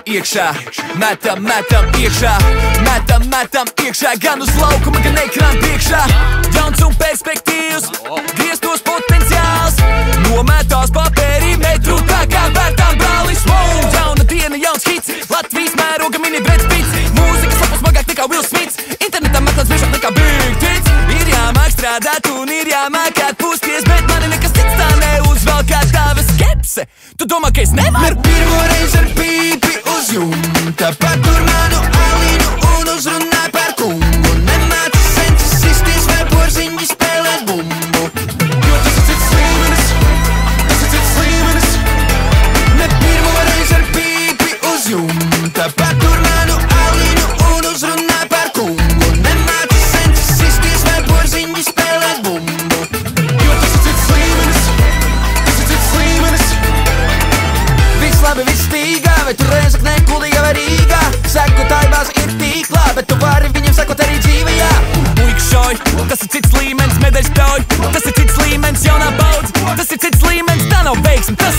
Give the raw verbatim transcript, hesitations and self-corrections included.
iekšā, metam, metam iekšā, metam, metam iekšā, gan uz laukuma, gan ekrāna priekšā. Jauns un perspektīvs, grieztos potenciāls, nometās papērī metru tā kā vērtām brālis. Wow, jauna diena, jauns hits, Latvijas mēroga mini Breds Pitts, mūzika sapus smagāk nekā Will Smits, internetā meklēts biežāk nekā Big Tits. Ir jāmāk strādāt un ir jāmāk atpūsties, bet mani nekas cits tā neuzvelk kā tava skepse. Tu domā, ka es nevaru? Ar pirmo reizi ar pīpi uz jumta, patur manu alīnu un uzrunā par kungu. Nemāci sences sisties vai porziņi spēlēt bumbu, jo tas ir cits līmenis, tas ir cits līmenis. Ne pirmo reizi ar pīpi uz jumta, patur manu alīnu un uzrunā par kungu. Nemāci sences sisties vai porziņi spēlēt bumbu, jo tas ir cits līmenis, tas ir cits līmenis. Viss labi, viss stīgā, vai tu Rēzaknē, Kuldīgā vai Rīgā. Sekotāji bāze ir tīklā, bet tu vari viņiem sekot arī dzīvajā. Muikas šoj, tas ir cits līmenis, medaļas pļauj, tas ir cits līmenis, jaunā baudze, tas ir cits līmenis, tā nav veiksme, tas